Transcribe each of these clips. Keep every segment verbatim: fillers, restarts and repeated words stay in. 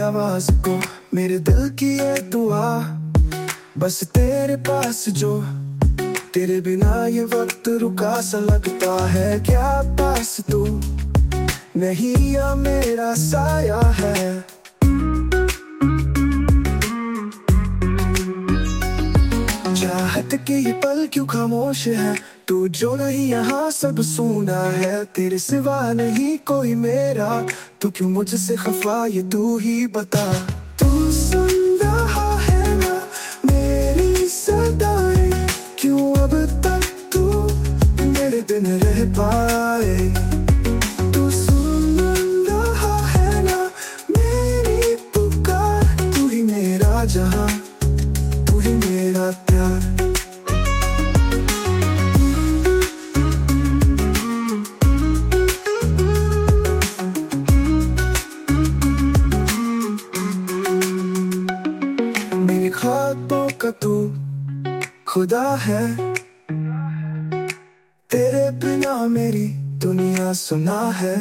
आवाज को, मेरे दिल की ये दुआ, बस तेरे पास जो। तेरे बिना ये वक्त रुका सा लगता है, क्या पास तू नहीं या मेरा साया है। चाहत के ये पल क्यों खामोश है, तू जो नहीं यहाँ सब सुना है। तेरे सिवा नहीं कोई मेरा, तू क्यों मुझसे खफा ये तू ही बता। तू सुन रहा है ना मेरी सदाएं, क्यों अब तक तू मेरे बिन रह पाए। तू सुन रहा है ना मेरी पुकार, तू ही मेरा जहां, तू ही मेरा प्यार। मेरी ख्वाबों का तू खुदा है, तेरे बिना मेरी दुनिया सुना है।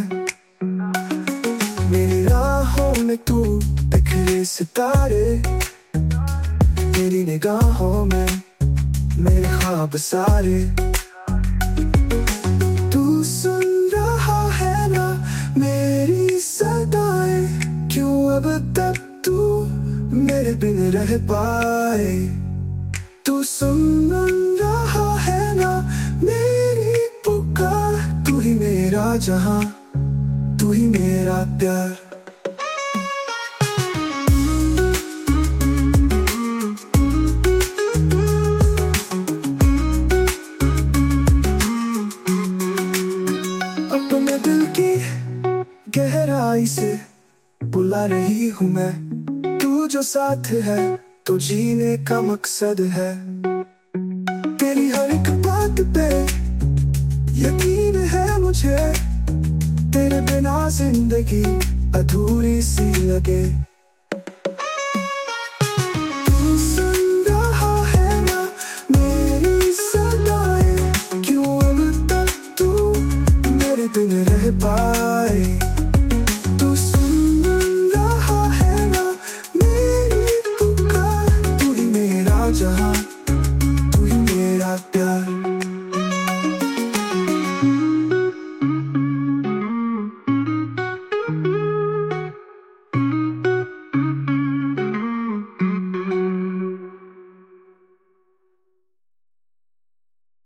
मेरी राहों में तू बिखरे सितारे, तेरी निगाहों में मेरे ख्वाब सारे। तू सुन रहा है ना मेरी सदाएं, क्यों अब तक तू मेरे बिन रह पाए। तू सुन रहा है ना मेरी पुकार, तू ही मेरा जहां, तू ही मेरा प्यार। अपने दिल की गहराई से बुला रही हूँ मैं, तू जो साथ है तो जीने का मकसद है। तेरी हर एक बात पे यकीन है मुझे, तेरे बिना जिंदगी अधूरी सी लगे। तू सुन रहा है ना मेरी सदाएं, क्यों अब तक तू मेरे बिन रह पाए। तू सुन रहा है ना मेरी पुकार, तू ही मेरा जहां,